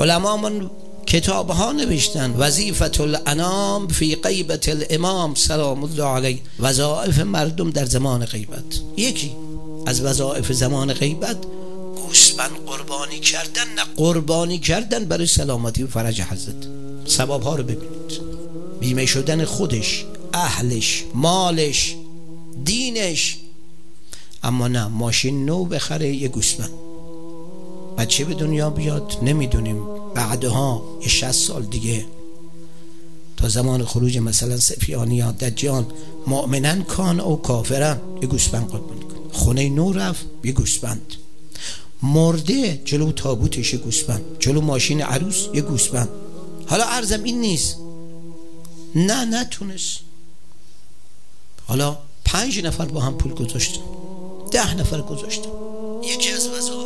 علمامون کتاب ها نوشتن وظیفة الانام فی غیبت الامام سلام الله علیه، وظایف مردم در زمان غیبت. یکی از وظایف زمان غیبت گوسفند قربانی کردن، نه قربانی کردن برای سلامتی و فرج حضرت. ثواب ها رو ببینید، بیمه شدن خودش، اهلش، مالش، دینش. اما نه، ماشین نو بخره یه گوسفند، بچه به دنیا بیاد نمیدونیم، بعدها یه 60 سال دیگه تا زمان خروج مثلا سفیانی یا دجال، مؤمنن کان او کافرن، یه گوسفند قربانی کن. خونه نو رفت یه گوسفند، مرده جلو تابوتش یه گوسفند، جلو ماشین عروس یه گوسفند. حالا عرضم این نیست، نه نتونست، حالا 5 نفر با هم پول گذاشتن، 10 نفر گذاشتن، یکی از وظایف